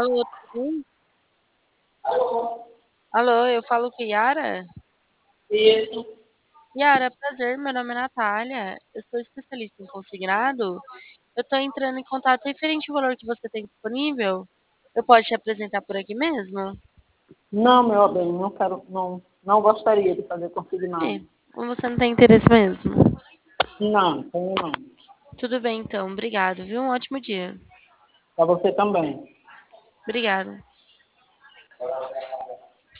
Alô, tudo bem? Alô, eu falo com Yara? Isso. Yara, prazer, meu nome é Natália. Eu sou especialista em consignado. Eu estou entrando em contato referente ao valor que você tem disponível. Eu posso te apresentar por aqui mesmo? Não, meu bem, não quero, não gostaria de fazer É, consignado. ou você não tem interesse mesmo? Não, tenho não. Tudo bem, então. Obrigado, viu? Um ótimo dia. Para você também. Obrigada.